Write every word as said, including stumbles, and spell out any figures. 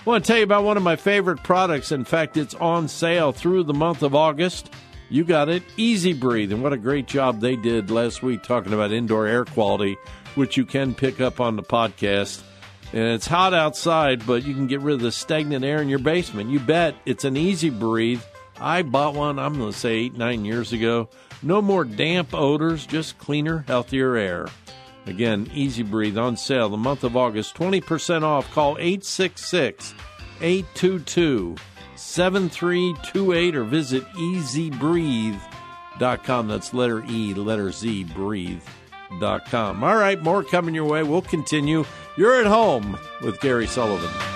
I want to tell you about one of my favorite products. In fact, it's on sale through the month of August. You got it, Easy Breathe. And what a great job they did last week talking about indoor air quality, which you can pick up on the podcast. And it's hot outside, but you can get rid of the stagnant air in your basement. You bet. It's an Easy Breathe. I bought one, I'm going to say eight, nine years ago. No more damp odors, just cleaner, healthier air. Again, Easy Breathe on sale the month of August. twenty percent off. Call eight six six, eight two two, seven three two eight or visit easy breathe dot com. That's letter E, letter Z, breathe dot com. All right, more coming your way. We'll continue. You're at home with Gary Sullivan.